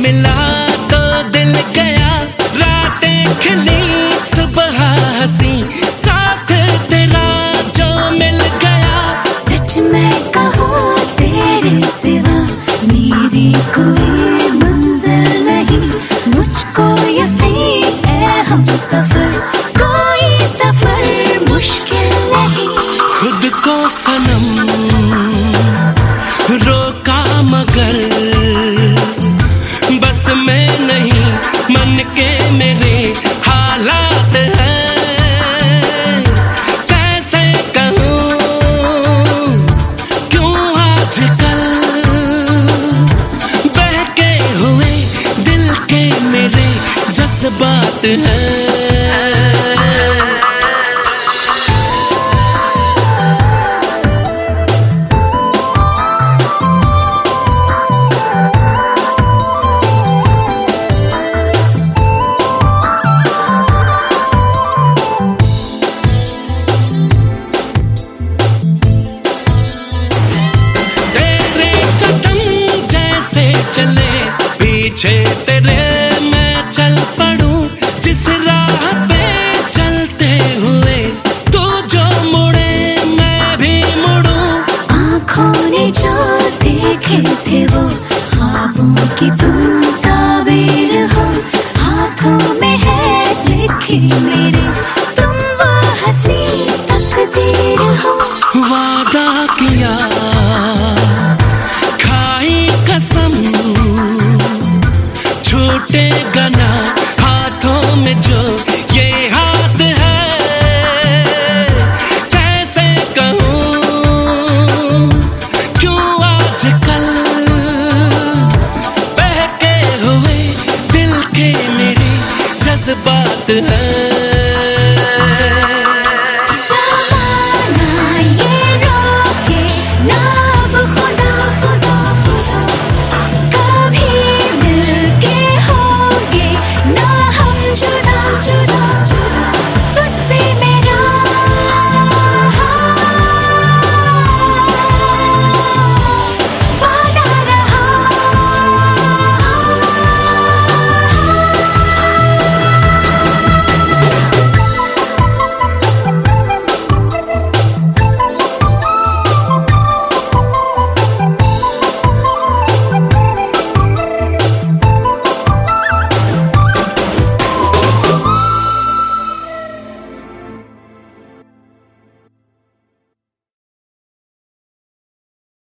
मिला तो दिल गया, रातें खिली सुबह हंसी, साथ तेरा जो मिल गया। सच मैं कहूँ तेरे सिवा मेरी कोई मंजिल नहीं, मुझको यकीन है हम सफर, कोई सफर मुश्किल नहीं। खुद को सनम रोका मगर बस मैं नहीं, मन के मेरे हालात हैं। कैसे कहूँ क्यों आजकल बहके हुए दिल के मेरे जज्बात हैं। चले पीछे तेरे मैं चल पड़ूं, जिस राह पे चलते हुए तू जो मुड़े मैं भी मुड़ूं। आँखों ने जो देखे थे वो ख्वाबों की तुम ताबीर हो, हाथों में है लिखी मेरे तुम वो हंसी तकदीर हो। वादा किया खाई कसम, छूटेगा ना हाथों में जो ये हाथ है। कैसे कहूँ क्यों आजकल बहके हुए दिल के मेरे जज्बात हैं।